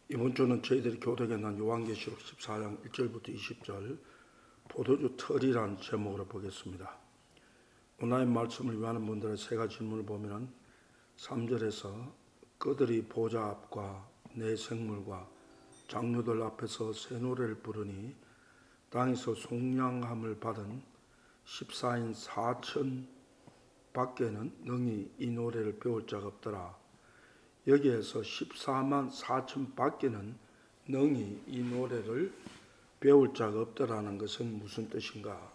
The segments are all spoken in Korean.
이번 주는 저희들이 교독에 난 요한계시록 14장 1절부터 20절 포도주 털이라는 제목으로 보겠습니다. 오늘 말씀을 위하는 분들의 세 가지 질문을 보면 3절에서 그들이 보좌 앞과 내 생물과 장로들 앞에서 새 노래를 부르니 땅에서 속량함을 받은 14인 4천 밖에는 능히 이 노래를 배울 자가 없더라. 여기에서 14만 4천 밖에는 능히 이 노래를 배울 자가 없더라는 것은 무슨 뜻인가?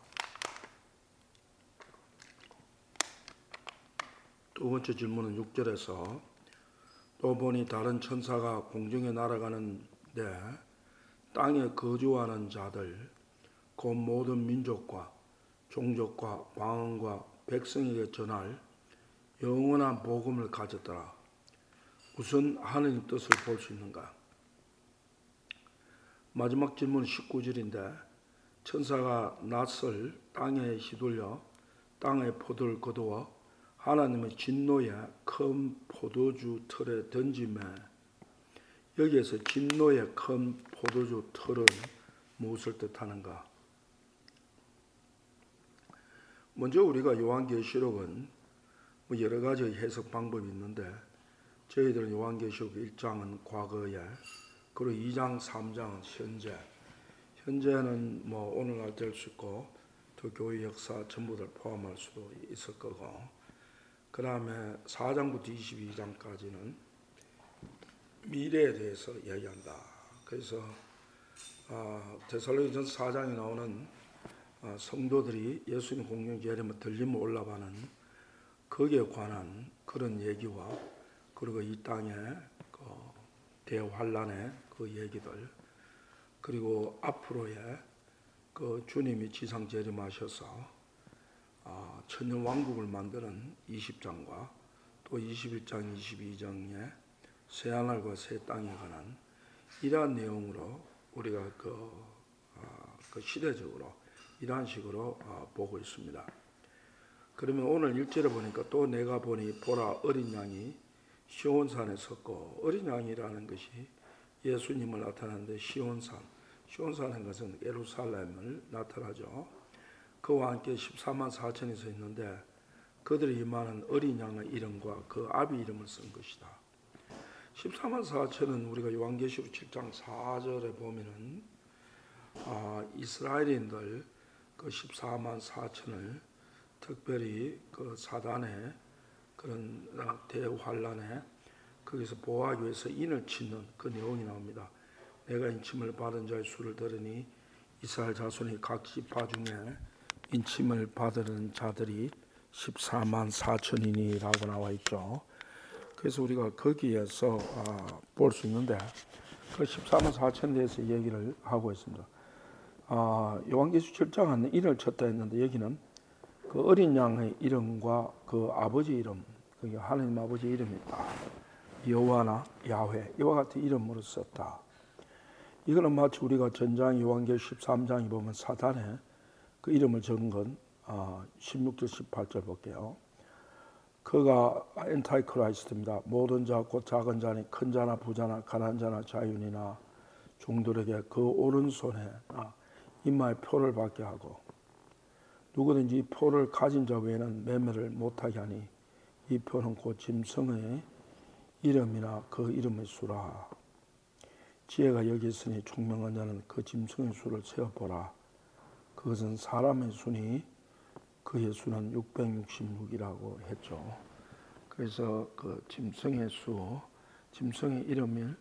두 번째 질문은 6절에서 또 보니 다른 천사가 공중에 날아가는데 땅에 거주하는 자들 곧 모든 민족과 종족과 왕과 백성에게 전할 영원한 복음을 가졌더라. 무슨 하느님 뜻을 볼 수 있는가? 마지막 질문 19절인데 천사가 낫을 땅에 휘둘려 땅의 포도를 거두어 하나님의 진노의 큰 포도주 틀에 던지매 여기에서 진노의 큰 포도주 틀은 무엇을 뜻하는가? 먼저 우리가 요한계시록은 여러 가지 해석 방법이 있는데 저희들은 요한계시록 1장은 과거에 그리고 2장, 3장은 현재는 오늘날 될 수 있고 또 교회 역사 전부를 포함할 수도 있을 거고 그 다음에 4장부터 22장까지는 미래에 대해서 이야기한다. 그래서 데살로니가전서 4장에 나오는 성도들이 예수님 공중 재림을 들리면 올라가는 거기에 관한 그런 얘기와 그리고 이 땅의 대환란의 그 얘기들 그리고 앞으로의 그 주님이 지상 재림하셔서 천년 왕국을 만드는 20장과 또 21장, 22장의 새하늘과 새 땅에 관한 이러한 내용으로 우리가 그 시대적으로 이러한 식으로 보고 있습니다. 그러면 오늘 1절에 보니까 또 내가 보니 보라 어린 양이 시온산에 섰고 어린 양이라는 것이 예수님을 나타내는데 시온산은 것은 예루살렘을 나타나죠. 그와 함께 14만 4천이 서 있는데 그들이 임하는 어린 양의 이름과 그 아비 이름을 쓴 것이다. 14만 4천은 우리가 요한계시록 7장 4절에 보면은 이스라엘인들 그 14만 4천을 특별히 그 사단의 그런 대환란에 거기서 보호하기 위해서 인을 치는 그 내용이 나옵니다. 내가 인침을 받은 자의 수를 들으니 이스라엘 자손이 각 지파 중에 인침을 받은 자들이 14만 4천이니라고 나와 있죠. 그래서 우리가 거기에서 볼 수 있는데 그 14만 4천에 대해서 얘기를 하고 있습니다. 요한계시록 7장은 인을 쳤다 했는데 여기는 그 어린 양의 이름과 그 아버지 이름, 그게 하나님 아버지 이름이 있다. 여호와나 야훼 이와 같은 이름으로 썼다. 이거는 마치 우리가 전장 요한계시록 13장에 보면 사단의 그 이름을 적은 건 16절 18절 볼게요. 그가 엔타이크라이스트입니다. 모든 자 곧 작은 자니 큰 자나 부자나 가난한 자나 자유인이나 종들에게 그 오른손에 이마에 표를 받게 하고 누구든지 이 표를 가진 자 외에는 매매를 못하게 하니 이 표는 곧 짐승의 이름이나 그 이름의 수라. 지혜가 여기 있으니 총명한 자는 그 짐승의 수를 세어보라. 그것은 사람의 수니 그의 수는 666이라고 했죠. 그래서 그 짐승의 수, 짐승의 이름을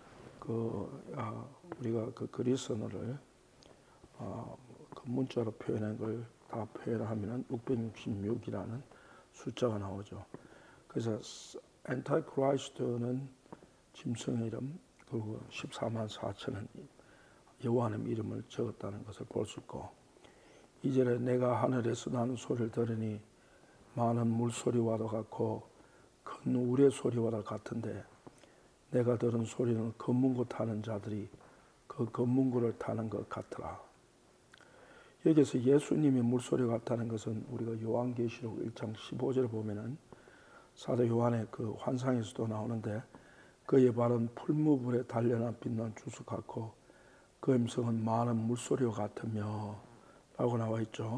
우리가 그 그리스어를 그 문자로 표현한 걸 다 표현하면 666이라는 숫자가 나오죠. 그래서 엔타이크라이스트는 짐승의 이름, 그리고 14만 4천은 여호와의 이름을 적었다는 것을 볼 수 있고 2절에 내가 하늘에서 나는 소리를 들으니 많은 물소리와도 같고 큰 우레 소리와도 같은데 내가 들은 소리는 검문고 타는 자들이 그 검문고를 타는 것 같더라. 여기서 예수님이 물소리 같다는 것은 우리가 요한계시록 1장 15절에 보면은 사도 요한의 그 환상에서도 나오는데 그의 발은 풀무불에 단련한 빛난 주스 같고 그 음성은 많은 물소리와 같으며 라고 나와 있죠.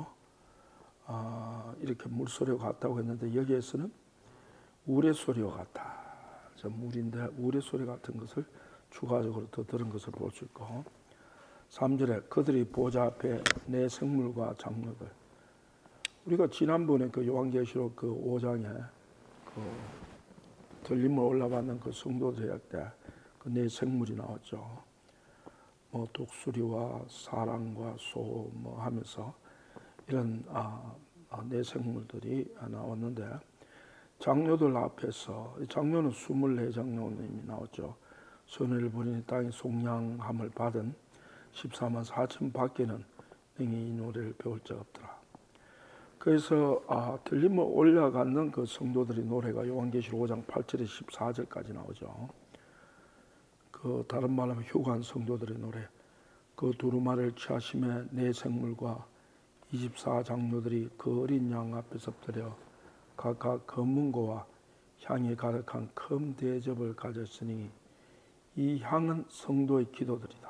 이렇게 물소리와 같다고 했는데 여기에서는 우레소리와 같다. 물인데 우레소리 같은 것을 추가적으로 더 들은 것을 볼 수 있고 3절에 그들이 보좌 앞에 내 생물과 장로들. 우리가 지난번에 그 요한계시록 그 5장에 그 들림을 올라가는 그 성도들 할 때 그 네 생물이 나왔죠. 뭐 독수리와 사람과 소 뭐 하면서 이런 네 생물들이 나왔는데 장로들 앞에서 장로는 24장로님이 나왔죠. 선을 부리니 땅의 속량함을 받은 14만 4천 밖에는 능히 이 노래를 배울 자 없더라. 그래서 들림을 올라가는 그 성도들의 노래가 요한계시록 5장 8절에 14절까지 나오죠. 그 다른 말로 하면 휴관 성도들의 노래. 그 두루마리를 취하심에 네 생물과 24장로들이 그 어린 양 앞에서 엎드려 각각 검은고와 향이 가득한 큰 대접을 가졌으니 이 향은 성도의 기도들이다.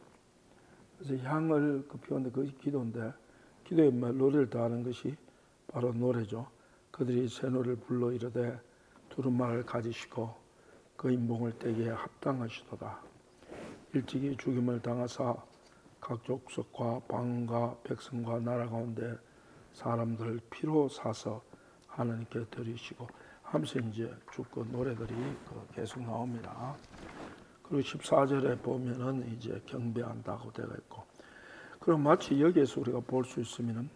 그래서 향을 피우는데 그것이 기도인데 기도에 노래를 더하는 것이 바로 노래죠. 그들이 새 노래를 불러 이르되 두루마리를 가지시고 그 인봉을 떼기에 합당하시도다. 일찍이 죽임을 당하사 각 족속과 방과 백성과 나라 가운데 사람들을 피로 사서 하나님께 드리시고 하면서 이제 쭉 그 노래들이 계속 나옵니다. 그리고 14절에 보면은 이제 경배한다고 되어 있고, 그럼 마치 여기에서 우리가 볼 수 있으면은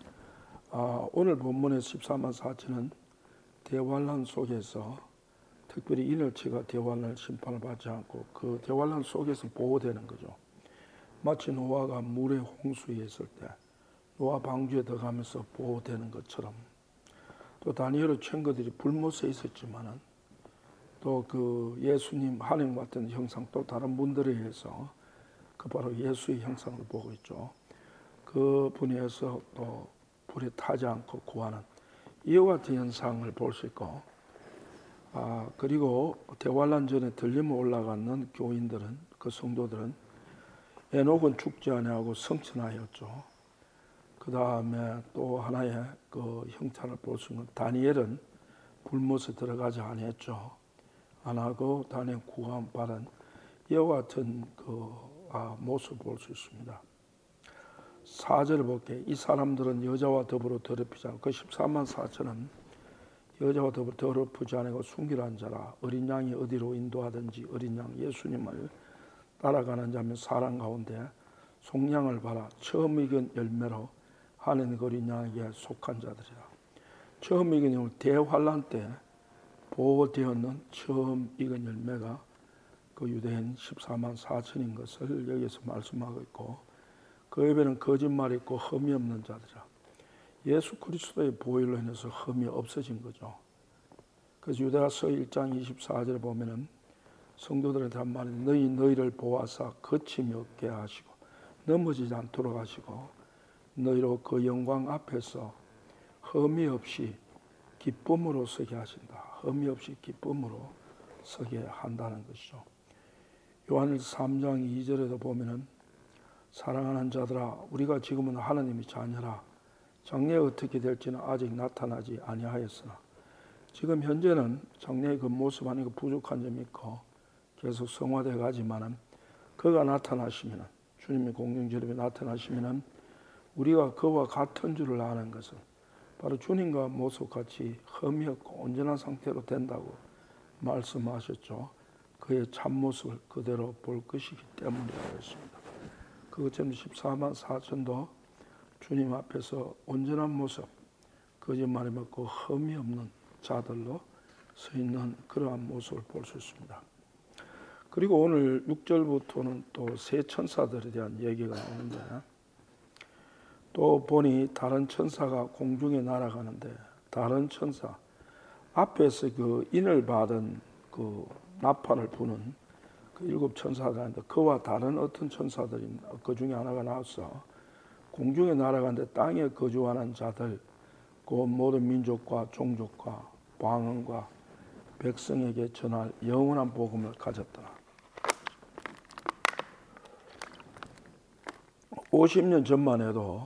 오늘 본문의 14만 4천은 대환란 속에서 특별히 인을치가 대환란 심판을 받지 않고 그 대환란 속에서 보호되는 거죠. 마치 노아가 물의 홍수에 있을 때 노아 방주에 들어가면서 보호되는 것처럼, 또 다니엘의 친구들이 불못에 있었지만은 또 그 예수님 하나님 같은 형상, 또 다른 분들에 의해서 그 바로 예수의 형상을 보고 있죠. 그 분에서 또 불에 타지 않고 구하는 이와 같은 현상을 볼 수 있고, 그리고 대환란 전에 들림을 올라가는 교인들은, 그 성도들은 에녹은 죽지 아니하고 성천하였죠. 그 다음에 또 하나의 그 형태를 볼 수 있는 다니엘은 불못에 들어가지 아니했죠. 안 하고 다니엘 구원 받은 이와 같은 그 모습을 볼 수 있습니다. 4절을 볼게요. 이 사람들은 여자와 더불어 더럽히지 않고, 그 14만 4천은 여자와 더불어 더럽히지 않고 순결한 자라. 어린 양이 어디로 인도하든지 어린 양 예수님을 따라가는 자면 사람 가운데 속량을 받아 처음 익은 열매로 하나님 어린 양에게 속한 자들이라. 처음 익은 열매, 대환란 때 보호되었는 처음 익은 열매가 그 유대인 14만 4천인 것을 여기서 말씀하고 있고, 그 옆에는 거짓말이 있고 흠이 없는 자들이라. 예수 그리스도의 보혈로 인해서 흠이 없어진 거죠. 그래서 유다서 1장 24절에 보면은 성도들한테 한 말이 너희를 보아사 거침이 없게 하시고 넘어지지 않도록 하시고 너희로 그 영광 앞에서 흠이 없이 기쁨으로 서게 하신다. 흠이 없이 기쁨으로 서게 한다는 것이죠. 요한일서 3장 2절에도 보면은 사랑하는 자들아 우리가 지금은 하나님의 자녀라. 장래에 어떻게 될지는 아직 나타나지 아니하였으나, 지금 현재는 장래의 그 모습 아니고 부족한 점이 있고 계속 성화되어 가지만은 그가 나타나시면은, 주님의 공중절임에 나타나시면은 우리가 그와 같은 줄을 아는 것은 바로 주님과 모습같이 흠이 없고 온전한 상태로 된다고 말씀하셨죠. 그의 참모습을 그대로 볼 것이기 때문이라고 했습니다. 그것처럼 14만 4천도 주님 앞에서 온전한 모습, 거짓말이 없고 흠이 없는 자들로 서 있는 그러한 모습을 볼 수 있습니다. 그리고 오늘 6절부터는 또 세 천사들에 대한 얘기가 나오는데, 또 보니 다른 천사가 공중에 날아가는데, 다른 천사 앞에서 그 인을 받은 그 나팔을 부는 그 7 천사들인데 그와 다른 어떤 천사들이 그 중에 하나가 나와서 공중에 날아가는데 땅에 거주하는 자들, 그 모든 민족과 종족과 방언과 백성에게 전할 영원한 복음을 가졌더라. 50년 전만 해도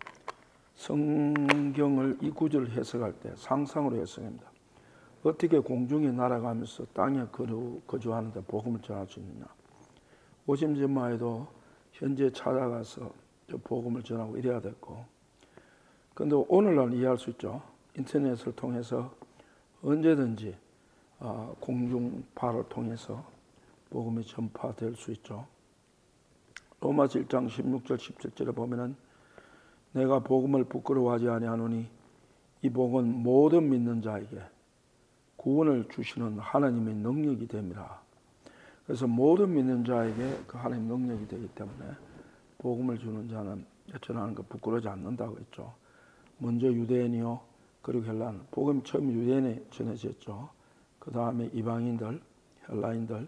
성경을 이 구절을 해석할 때 상상으로 해석합니다. 어떻게 공중에 날아가면서 땅에 거주하는데 복음을 전할 수 있느냐. 50년 전만 해도 현재 찾아가서 복음을 전하고 이래야 됐고, 그런데 오늘날 이해할 수 있죠. 인터넷을 통해서 언제든지 공중파를 통해서 복음이 전파될 수 있죠. 로마서 1장 16절 17절에 보면은 내가 복음을 부끄러워하지 아니하노니 이 복은 모든 믿는 자에게 구원을 주시는 하나님의 능력이 됨이라. 그래서 모든 믿는 자에게 그 하나님의 능력이 되기 때문에 복음을 주는 자는 전하는 거 부끄러워하지 않는다고 했죠. 먼저 유대인이요, 그리고 헬라인. 복음이 처음 유대인에 전해졌죠. 그 다음에 이방인들, 헬라인들.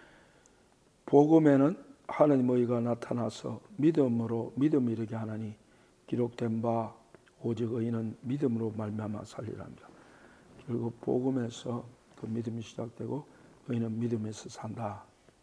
복음에는 하나님의 의가 나타나서 믿음이 이르게 하나니 기록된 바 오직 의인은 믿음으로 말미암아 살리랍니다. 결국 복음에서 그 믿음이 시작되고 의인은 믿음에서 산다.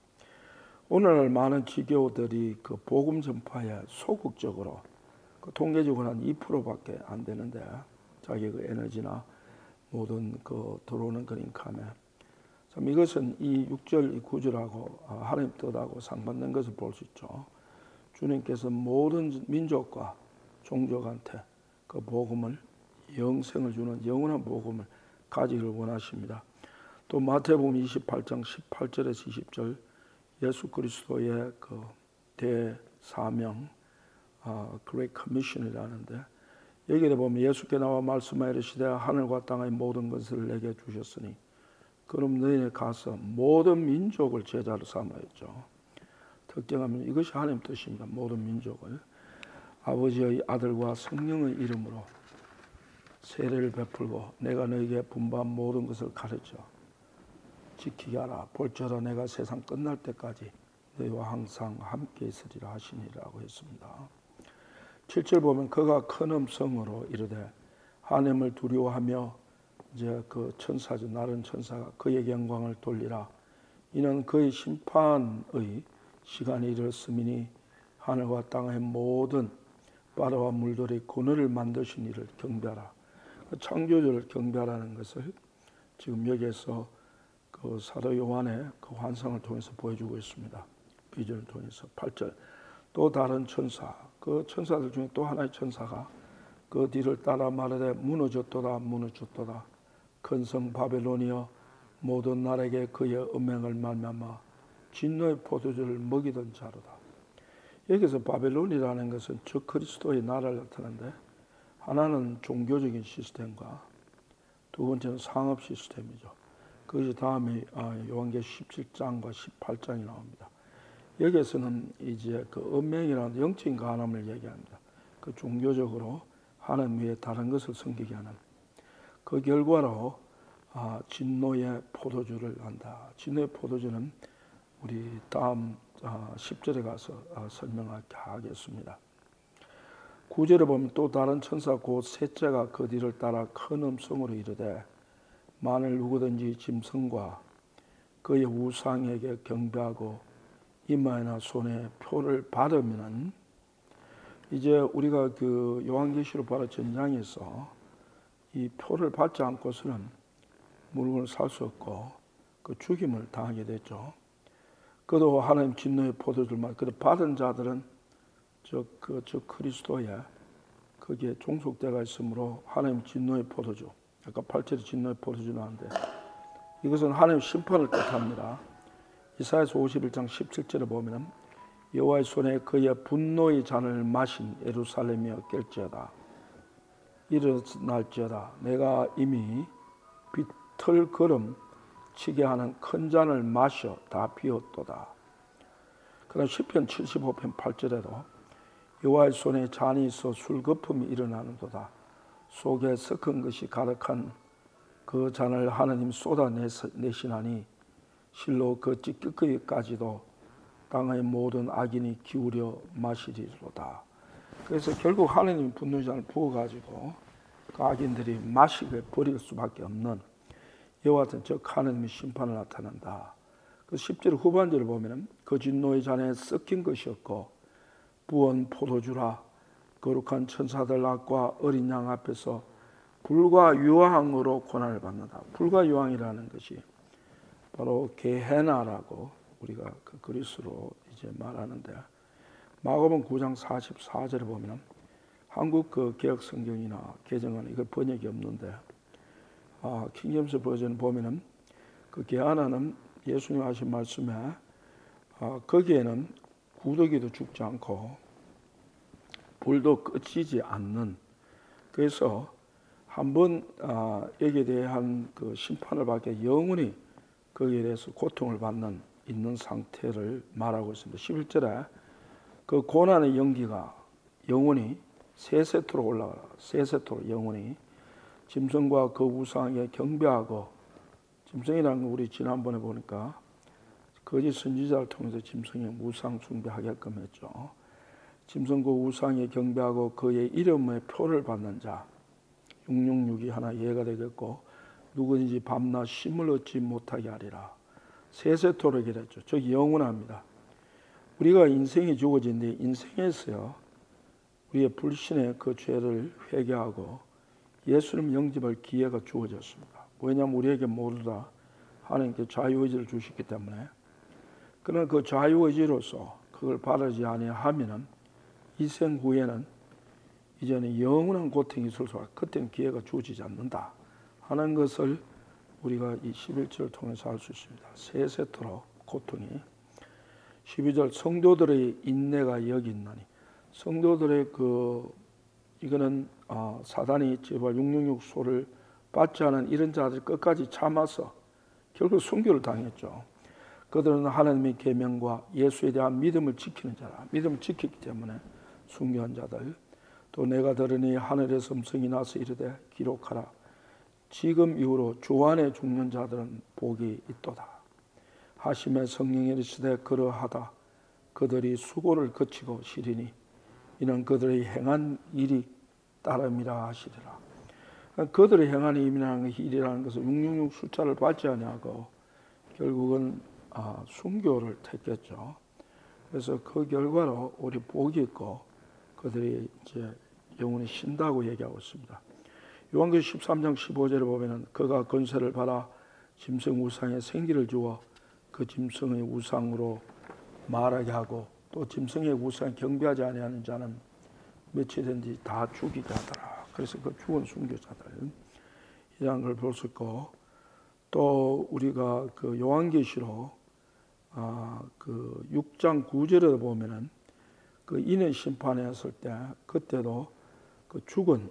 오늘날 많은 지교들이 그 복음 전파에 소극적으로 그 통계적으로 한 2%밖에 안 되는데 자기 그 에너지나 모든 그 들어오는 그 인컴에 참 이것은 이 6절 이 9절하고 하나님 뜻하고 상반된 것을 볼 수 있죠. 주님께서 모든 민족과 종족한테 그 복음을 영생을 주는 영원한 복음을 가지기를 원하십니다. 또 마태복음 28장 18절에서 20절 예수 그리스도의 그 대사명 Great Commission이라는데 여기에 보면 예수께 나와 말씀하여 이르시되 하늘과 땅의 모든 것을 내게 주셨으니 그럼 너희는 가서 모든 민족을 제자로 삼아 했죠. 특정하면 이것이 하나님 뜻입니다. 모든 민족을 아버지의 아들과 성령의 이름으로 세례를 베풀고 내가 너희에게 분부한 모든 것을 가르쳐 지키게 하라. 볼지어다 내가 세상 끝날 때까지 너희와 항상 함께 있으리라 하시니라고 했습니다. 7절 보면 그가 큰 음성으로 이르되 하나님을 두려워하며 이제 그 천사죠. 나른 천사가 그의 영광을 돌리라. 이는 그의 심판의 시간이 이르렀음이니 하늘과 땅의 모든 바다와 물들의 그늘을 만드신 이를 경배하라. 그 창조주를 경배하라는 것을 지금 여기에서 그 사도 요한의 그 환상을 통해서 보여주고 있습니다. 비전을 통해서 8절 또 다른 천사 그 천사들 중에 또 하나의 천사가 그 뒤를 따라 말하되 무너졌도다 무너졌도다 큰 성 바벨론이여 모든 나라에게 그의 음행을 말미암아 진노의 포도주를 먹이던 자로다. 여기서 바벨론이라는 것은 저 그리스도의 나라를 나타내는데 하나는 종교적인 시스템과 두 번째는 상업 시스템이죠. 그것이 다음에 요한계시 17장과 18장이 나옵니다. 여기에서는 이제 그 음행이라는 영적인 간음을 얘기합니다. 그 종교적으로 하나님 외에 다른 것을 섬기게 하는 그 결과로 진노의 포도주를 한다. 진노의 포도주는 우리 다음 10절에 가서 설명하겠습니다. 9절에 보면 또 다른 천사 곧 셋째가 그 뒤를 따라 큰 음성으로 이르되 만일 누구든지 짐승과 그의 우상에게 경배하고 이마에나 손에 표를 받으면은 이제 우리가 그 요한계시록 바로 전장에서 이 표를 받지 않고서는 물건을 살 수 없고 그 죽임을 당하게 됐죠. 그도 하나님 진노의 포도주만 그 받은 자들은 저 그리스도에 거기에 종속되어 있으므로 하나님 진노의 포도주 아까 8절에 진노의 포도주 나왔는데 이것은 하나님 심판을 뜻합니다. 이사야서 51장 17절에 보면 여호와의 손에 그의 분노의 잔을 마신 예루살렘이여 깰지어다. 일어날지어다. 내가 이미 비틀거름 치게 하는 큰 잔을 마셔 다 비웠도다. 그다음 시편 75편 8절에도 여호와의 손에 잔이 있어 술거품이 일어나는도다. 속에 섞은 것이 가득한 그 잔을 하나님 쏟아내시나니 실로 그 찌꺼기까지도 땅의 모든 악인이 기울여 마시리로다. 그래서 결국 하나님 분노의 잔을 부어가지고 그 악인들이 마시게 버릴 수밖에 없는 이와 같은 즉 하나님의 심판을 나타낸다. 그 10절 후반절을 보면은 거짓 노예 잔에 섞인 것이었고 부은 포도주라 거룩한 천사들 앞과 어린 양 앞에서 불과 유황으로 고난을 받는다. 불과 유황이라는 것이 바로 게헤나라고 우리가 그 그리스로 이제 말하는데, 마가복음 9장 44절에 보면 한국 그 개역 성경이나 개정은 이거 번역이 없는데, 킹제임스 버전 보면은 그 게헤나는 예수님 하신 말씀에 거기에는 구더기도 죽지 않고 불도 꺼지지 않는, 그래서 한번 여기에 대한 그 심판을 받게 영원히 거기에 대해서 고통을 받는 있는 상태를 말하고 있습니다. 11절에 그 고난의 연기가 영원히 세세토로 올라가라. 세세토로 영원히 짐승과 그 우상에 경배하고, 짐승이라는 거 우리 지난번에 보니까 거짓 선지자를 통해서 짐승의 우상 숭배하게끔 했죠. 짐승과 우상에 경배하고 그의 이름의 표를 받는 자 666이 하나 예가 되겠고, 누구든지 밤낮 쉼을 얻지 못하게 하리라. 세세토록 이랬죠. 즉 영원합니다. 우리가 인생이 주어진데 인생에서요 우리의 불신의 그 죄를 회개하고 예수님 영접할 기회가 주어졌습니다. 왜냐하면 우리에게 모두다 하나님께 자유의지를 주셨기 때문에. 그러나 그 자유의지로서 그걸 바르지 아니하면은 이 생 후에는 이제는 영원한 고통이 있을 수가, 그때는 기회가 주어지지 않는다 하는 것을 우리가 이 11절을 통해서 알 수 있습니다. 세세토록 고통이. 12절 성도들의 인내가 여기 있나니, 성도들의 이거는 사단이 제발 666 소를 받지 않은 이런 자들 끝까지 참아서 결국 순교를 당했죠. 그들은 하나님의 계명과 예수에 대한 믿음을 지키는 자라. 믿음을 지켰기 때문에 순교한 자들. 또 내가 들으니 하늘에서 음성이 나서 이르되 기록하라. 지금 이후로 주 안에 죽는 자들은 복이 있도다. 하심에 성령이 이르시되 그러하다. 그들이 수고를 거치고 시리니 이는 그들의 행한 일이 따름이라 하시리라. 그들의 행한 일이라는 것은 666 숫자를 받지 아니하고 결국은 순교를 택했죠. 그래서 그 결과로 우리 복이 있고 그들이 이제 영원히 쉰다고 얘기하고 있습니다. 요한계시록 13장 15절에 보면은 그가 권세를 받아 짐승 우상에 생기를 주어 그 짐승의 우상으로 말하게 하고, 또 짐승의 우상에 경배하지 아니하는 자는 며칠 된지 다 죽이게 하더라. 그래서 그 죽은 순교자들 이런 걸 볼 수 있고, 또 우리가 그 요한계시록 그 6장 9절에 보면은 그 인의 심판했을 때 그때도 그 죽은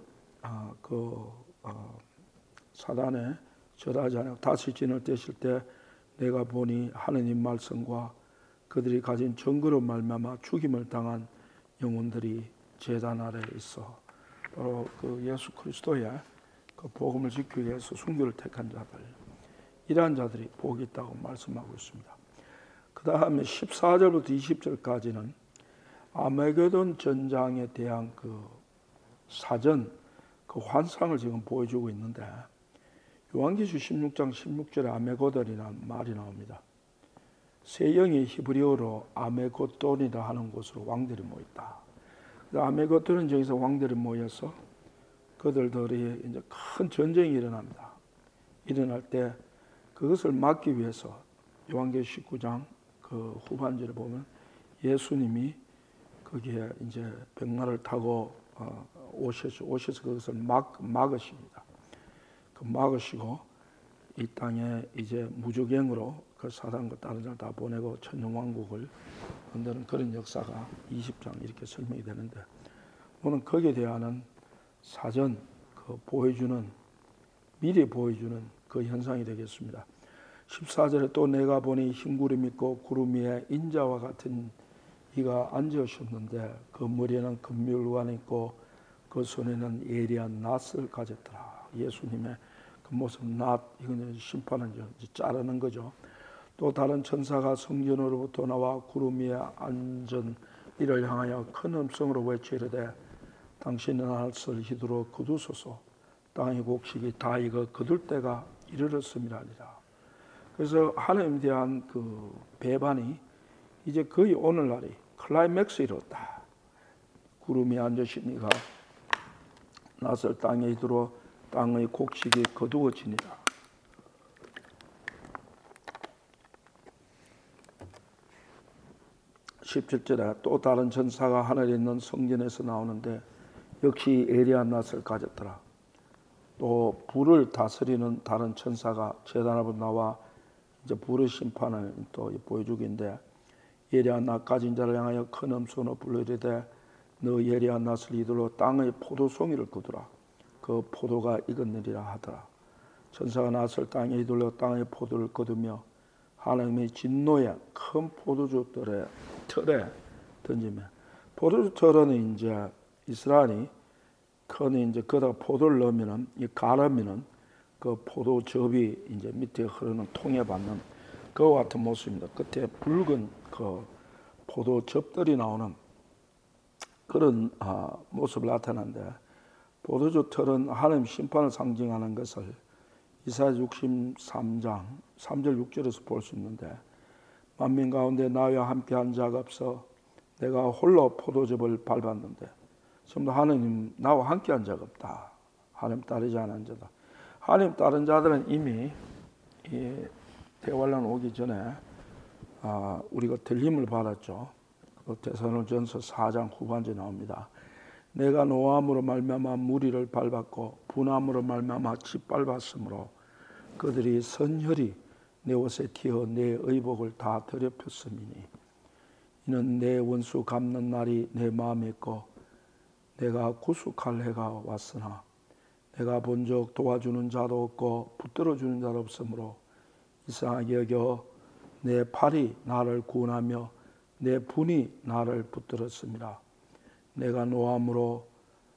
사단에 절하지 않고 다시 진을 떼실 때 내가 보니 하느님 말씀과 그들이 가진 증거로 말미암아 죽임을 당한 영혼들이 제단 아래에 있어 바로 그 예수 그리스도의 그 복음을 지키기 위해서 순교를 택한 자들, 이러한 자들이 복이 있다고 말씀하고 있습니다. 그 다음에 14절부터 20절까지는 아메게돈 전장에 대한 그 사전 그 환상을 지금 보여주고 있는데, 요한계시록 16장 16절에 아메고돈이라는 말이 나옵니다. 세 영이 히브리어로 아메고돈이라 하는 곳으로 왕들이 모였다. 아메고돈은 저기서 왕들이 모여서 그들이 이제 큰 전쟁이 일어납니다. 일어날 때 그것을 막기 위해서 요한계시록 19장 그 후반절에 보면 예수님이 거기에 이제 백마를 타고 오셔서 그것을 막으십니다. 그 막으시고 이 땅에 이제 무적행으로 그 사단과 다른 자를 다 보내고 천년왕국을 만드는 그런 역사가 20장 이렇게 설명이 되는데, 오늘 거기에 대한 사전 그 보여주는, 미리 보여주는 그 현상이 되겠습니다. 14절에 또 내가 보니 흰 구름 있고 구름 위에 인자와 같은 이가 앉으셨는데 그 머리에는 금멸관이 있고 그 손에는 예리한 낫을 가졌더라. 예수님의 그 모습, 낫, 이건 심판은 이제 자르는 거죠. 또 다른 천사가 성전으로부터 나와 구름 위에 앉은 이를 향하여 큰 음성으로 외치르되 당신은 낫을 휘두르 거두소서. 땅의 곡식이 다 익어 거둘 때가 이르렀음이라 하니라. 그래서 하나님에 대한 그 배반이 이제 거의 오늘날이 클라이맥스에 이르렀다. 구름이 앉으시니가 낯을 땅에 이르러 땅의 곡식이 거두어지니라. 17절에 또 다른 천사가 하늘에 있는 성전에서 나오는데 역시 예리한 낯을 가졌더라. 또 불을 다스리는 다른 천사가 제단 앞으로 나와 이제 불의 심판을 또 보여주기인데, 예리한 낯 가진 자를 향하여 큰 음소로 불러 이르되 너 예리한 낯을 이들로 땅의 포도송이를 거두라. 그 포도가 익었느리라 하더라. 천사가 낯을 땅에 이들로 땅의 포도를 거두며 하나님의 진노에 큰 포도주 틀에 던지며, 포도주 틀은 이제 이스라엘이 큰 이제 거기다가 포도를 넣으면은 이 가르면은 그 포도즙이 이제 밑에 흐르는 통에 받는 그와 같은 모습입니다. 끝에 붉은 그 포도즙들이 나오는 그런 모습을 나타내는데, 포도주 틀은 하나님 심판을 상징하는 것을 이사야 63장 3절 6절에서 볼 수 있는데, 만민 가운데 나와 함께한 자가 없어 내가 홀로 포도즙을 밟았는데, 전부 하나님 나와 함께한 자가 없다. 하나님 따르지 않은 자다. 하나님 따른 자들은 이미 이 대환란 오기 전에 우리가 들림을 받았죠. 그 데살로니가전서 4장 후반절에 나옵니다. 내가 노함으로 말미암아 무리를 밟았고 분함으로 말미암아 짓밟았으므로 그들이 선혈이 내 옷에 튀어 내 의복을 다 더럽혔음이니 이는 내 원수 갚는 날이 내 마음에 있고 내가 구속할 해가 왔으나 내가 본적 도와주는 자도 없고 붙들어주는 자도 없으므로 이상하게 여겨 내 팔이 나를 구원하며 내 분이 나를 붙들었습니다. 내가 노함으로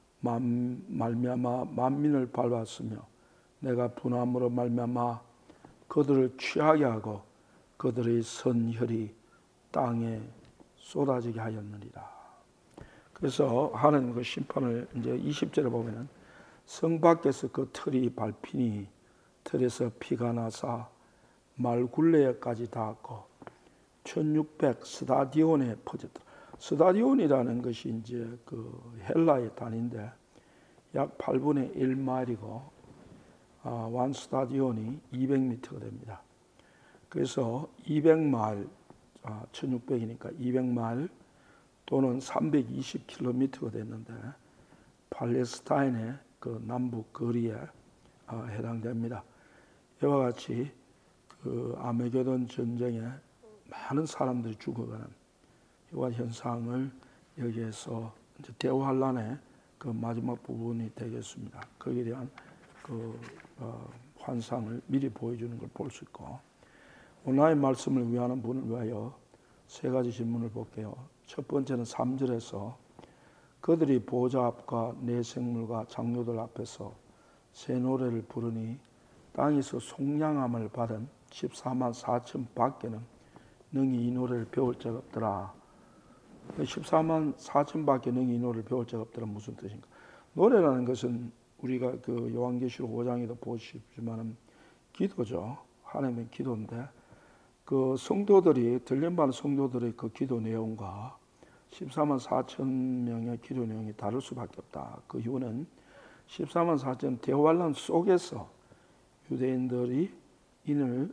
말미암아 만민을 밟았으며 내가 분함으로 말미암아 그들을 취하게 하고 그들의 선혈이 땅에 쏟아지게 하였느니라. 그래서 하나님 그 심판을 이제 20절에 보면은 성 밖에서 그 틀이 밟히니 틀에서 피가 나사 말굴레까지 닿았고 1600 스타디온에 퍼졌다. 스타디온이라는 것이 이제 그 헬라의 단위인데 약 8분의 1마일이고 완 스타디온이 200m가 됩니다. 그래서 200마일 1600이니까 200마일 또는 320km가 됐는데 팔레스타인의 그 남북 거리에 해당됩니다. 이와 같이 그 아메게돈 전쟁에 많은 사람들이 죽어가는 이와 현상을 여기에서 이제 대환란의 그 마지막 부분이 되겠습니다. 거기에 대한 그 환상을 미리 보여주는 걸 볼 수 있고, 오늘의 말씀을 위하는 분을 위하여 세 가지 질문을 볼게요. 첫 번째는 3절에서 그들이 보좌 앞과 내 생물과 장로들 앞에서 새 노래를 부르니 땅에서 속량함을 받은 14만 4천 밖에는 능히 이 노래를 배울 자가 없더라. 14만 4천 밖에 능히 이 노래를 배울 자가 없더라 무슨 뜻인가? 노래라는 것은 우리가 그 요한계시록 5장에도 보시지만은 기도죠. 하나님의 기도인데 그 성도들이 들림받은 성도들의 그 기도 내용과 14만 4천 명의 기도 내용이 다를 수밖에 없다. 그 이유는 14만 4천 대환란 속에서 유대인들이 인을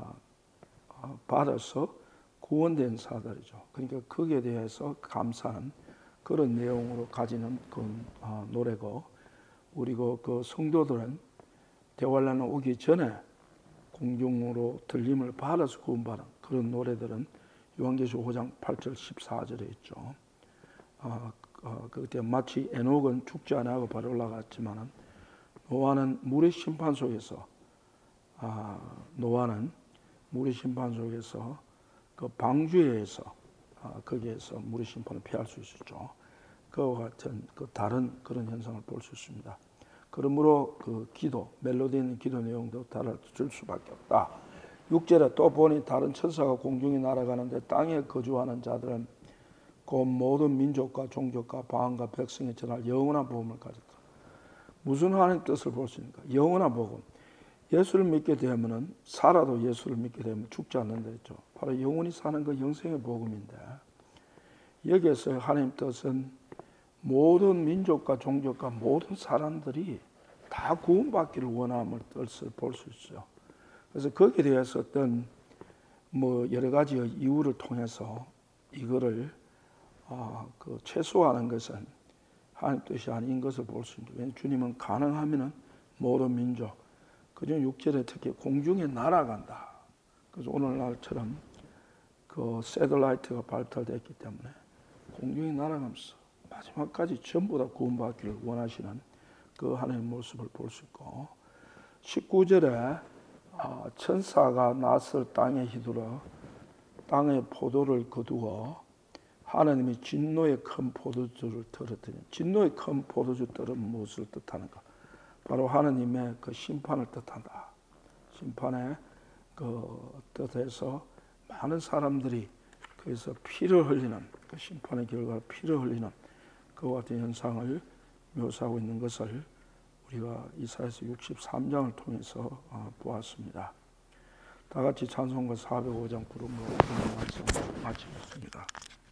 받아서 구원된 사들이죠. 그러니까 거기에 대해서 감사하는 그런 내용으로 가지는 그 노래고, 그리고 그 성도들은 대환란 오기 전에 공중으로 들림을 받아서 구원받은 그런 노래들은 요한계시록 5장 8절 14절에 있죠. 그때 마치 에녹은 죽지 않아하고 바로 올라갔지만은 노아는 물의 심판 속에서 그 방주에서 거기에서 물의 심판을 피할 수 있었죠. 그와 같은 그 다른 그런 현상을 볼 수 있습니다. 그러므로 그 기도, 멜로디 있는 기도 내용도 달라질 수밖에 없다. 6절에 또 보니 다른 천사가 공중에 날아가는데 땅에 거주하는 자들은 그 모든 민족과 종족과 방언과 백성에 전할 영원한 복음을 가졌다. 무슨 하나님 뜻을 볼 수 있는가? 영원한 복음. 예수를 믿게 되면은 살아도 예수를 믿게 되면 죽지 않는다 했죠. 바로 영원히 사는 그 영생의 복음인데, 여기에서 하나님 뜻은 모든 민족과 종족과 모든 사람들이 다 구원받기를 원함을 뜻을 볼 수 있어요. 그래서 거기에 대해서 어떤 여러 가지 이유를 통해서 이거를 최소화하는 것은 하나님 뜻이 아닌 것을 볼 수 있습니다. 왜냐하면 주님은 가능하면은 모든 민족, 그중 6절에 특히 공중에 날아간다. 그래서 오늘날처럼 그 새들라이트가 발달됐기 때문에 공중에 날아가면서 마지막까지 전부 다 구원받기를 원하시는 그 하나님의 모습을 볼 수 있고, 19절에 천사가 낫을 땅에 휘두르 땅에 포도를 거두어 하나님이 진노의 큰 포도주를 떨어뜨린, 진노의 큰 포도주 떨은 무엇을 뜻하는가? 바로 하나님의 그 심판을 뜻한다. 심판의 그 뜻에서 많은 사람들이 그래서 피를 흘리는, 그 심판의 결과 피를 흘리는 그와 같은 현상을 묘사하고 있는 것을 우리가 이사야서 63장을 통해서 보았습니다. 다 같이 찬송가 405장 부름으로 말씀 마치겠습니다.